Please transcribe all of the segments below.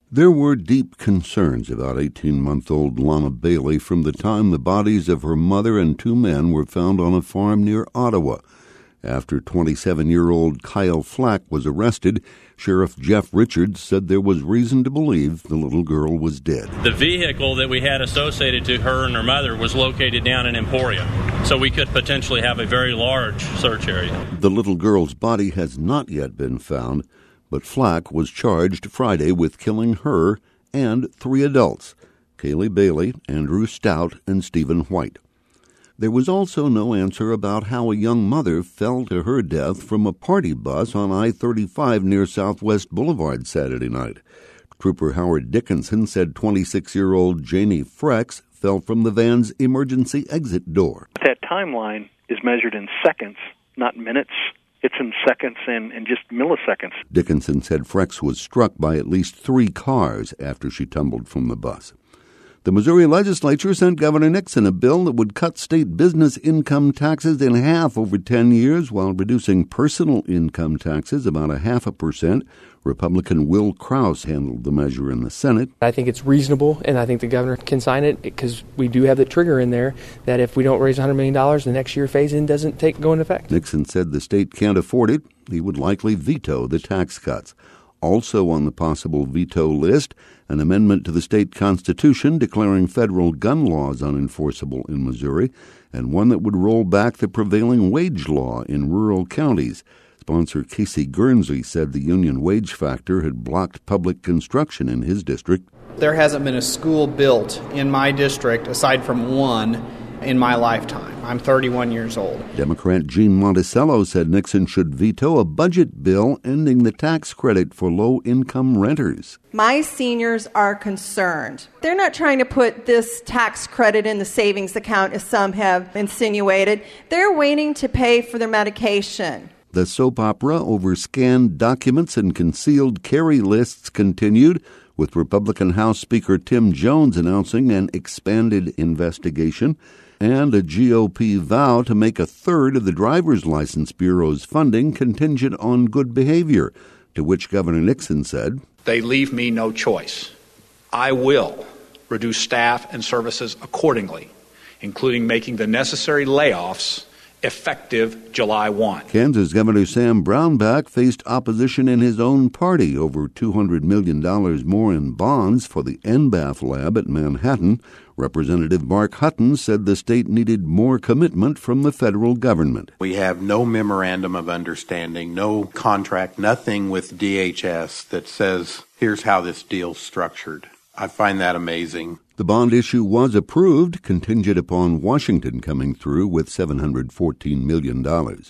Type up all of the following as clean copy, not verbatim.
There were deep concerns about 18-month-old Lana Bailey from the time the bodies of her mother and two men were found on a farm near Ottawa. After 27-year-old Kyle Flack was arrested, Sheriff Jeff Richards said there was reason to believe the little girl was dead. The vehicle that we had associated to her and her mother was located down in Emporia, so we could potentially have a very large search area. The little girl's body has not yet been found, but Flack was charged Friday with killing her and three adults, Kaylee Bailey, Andrew Stout, and Stephen White. There was also no answer about how a young mother fell to her death from a party bus on I-35 near Southwest Boulevard Saturday night. Trooper Howard Dickinson said 26-year-old Janie Frex fell from the van's emergency exit door. That timeline is measured in seconds, not minutes. It's in seconds and just milliseconds. Dickinson said Frex was struck by at least three cars after she tumbled from the bus. The Missouri legislature sent Governor Nixon a bill that would cut state business income taxes in half over 10 years while reducing personal income taxes about 0.5%. Republican Will Krause handled the measure in the Senate. I think it's reasonable, and I think the governor can sign it because we do have the trigger in there that if we don't raise $100 million, the next year phase-in doesn't go into effect. Nixon said the state can't afford it. He would likely veto the tax cuts. Also on the possible veto list, an amendment to the state constitution declaring federal gun laws unenforceable in Missouri, and one that would roll back the prevailing wage law in rural counties. Sponsor Casey Guernsey said the union wage factor had blocked public construction in his district. There hasn't been a school built in my district, aside from one, in my lifetime. I'm 31 years old. Democrat Gene Monticello said Nixon should veto a budget bill ending the tax credit for low-income renters. My seniors are concerned. They're not trying to put this tax credit in the savings account, as some have insinuated. They're waiting to pay for their medication. The soap opera over scanned documents and concealed carry lists continued, with Republican House Speaker Tim Jones announcing an expanded investigation and a GOP vow to make a third of the Driver's License Bureau's funding contingent on good behavior, to which Governor Nixon said, "They leave me no choice. I will reduce staff and services accordingly, including making the necessary layoffs effective July 1. Kansas Governor Sam Brownback faced opposition in his own party over $200 million more in bonds for the NBAF lab at Manhattan. Representative Mark Hutton said the state needed more commitment from the federal government. We have no memorandum of understanding, no contract, nothing with DHS that says, here's how this deal's structured. I find that amazing. The bond issue was approved, contingent upon Washington coming through with $714 million.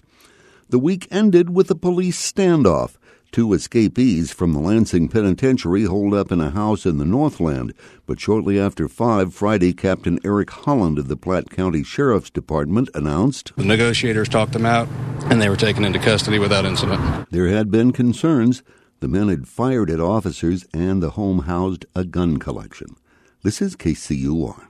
The week ended with a police standoff. Two escapees from the Lansing Penitentiary holed up in a house in the Northland, but shortly after 5 Friday, Captain Eric Holland of the Platte County Sheriff's Department announced the negotiators talked them out, and they were taken into custody without incident. There had been concerns. The men had fired at officers, and the home housed a gun collection. This is KCUR.